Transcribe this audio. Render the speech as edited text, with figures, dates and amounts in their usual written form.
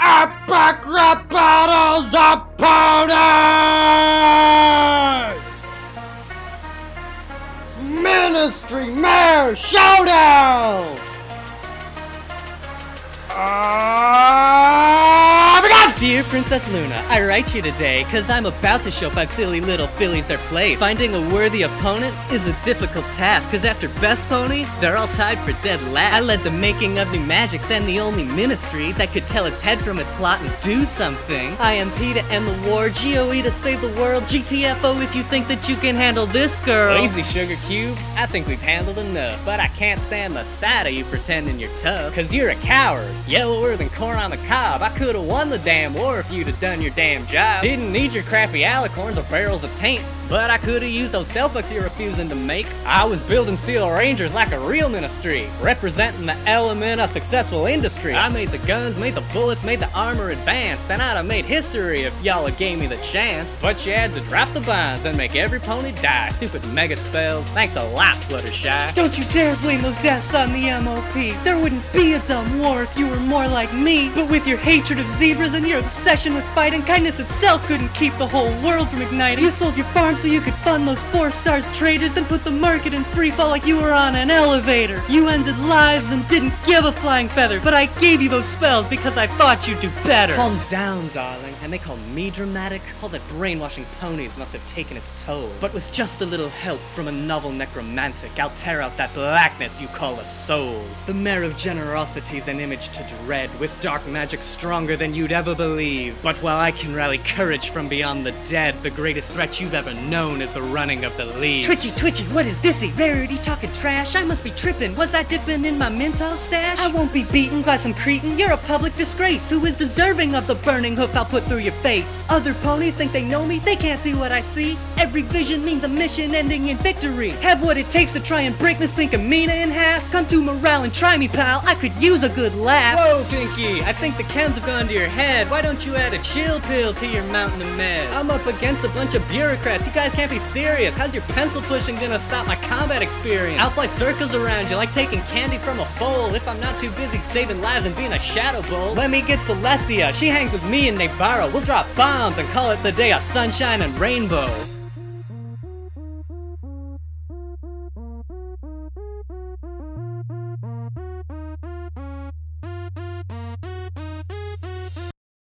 Epic Rap Battles opponent! Ministry Mayor Showdown! Dear Princess Luna, I write you today cause I'm about to show 5 silly little fillies their place. Finding a worthy opponent is a difficult task, cause after Best Pony, they're all tied for dead last. I led the making of New Magics and the only ministry that could tell its head from its plot and do something. IMP to end the war, GOE to save the world, GTFO if you think that you can handle this girl. Lazy Sugar Cube, I think we've handled enough, but I can't stand the sight of you pretending you're tough. Cause you're a coward, yellower than corn on the cob. I could've won the damn war if you'd have done your damn job. Didn't need your crappy alicorns or barrels of taint, but I could've used those stealth bucks you're refusing to make. I was building Steel Rangers like a real ministry, representing the element of successful industry. I made the guns, made the bullets, made the armor advanced, and I'd have made history if y'all had gave me the chance. But you had to drop the bombs and make every pony die. Stupid mega spells, thanks a lot, Fluttershy. Don't you dare blame those deaths on the MOP. There wouldn't be a dumb war if you were more like me. But with your hatred of zebras and your obsession with fighting, kindness itself couldn't keep the whole world from igniting. You sold your farm so you could fund those 4 stars traders, then put the market in free fall like you were on an elevator. You ended lives and didn't give a flying feather, but I gave you those spells because I thought you'd do better. Calm down, darling. And they call me dramatic? All that brainwashing ponies must have taken its toll. But with just a little help from a novel necromantic, I'll tear out that blackness you call a soul. The mare of generosity's an image to dread, with dark magic stronger than you'd ever believe. But while I can rally courage from beyond the dead, the greatest threat you've ever known is the running of the leaves. Twitchy, what is thisy? Rarity talking trash? I must be tripping. Was I dipping in my mental stash? I won't be beaten by some cretin. You're a public disgrace who is deserving of the burning hoof I'll put through your face. Other ponies think they know me, they can't see what I see. Every vision means a mission ending in victory. Have what it takes to try and break Miss Pinkamena in half. Come to morale and try me, pal. I could use a good laugh. Whoa, Pinky, I think the chems have gone to your head. Why don't you add a chill pill to your mountain of meds? I'm up against a bunch of bureaucrats. You guys can't be serious. How's your pencil pushing gonna stop my combat experience? I'll fly circles around you like taking candy from a foal if I'm not too busy saving lives and being a shadow bowl. Let me get Celestia. She hangs with me and Navarro. We'll drop bombs and call it the day of sunshine and rainbow.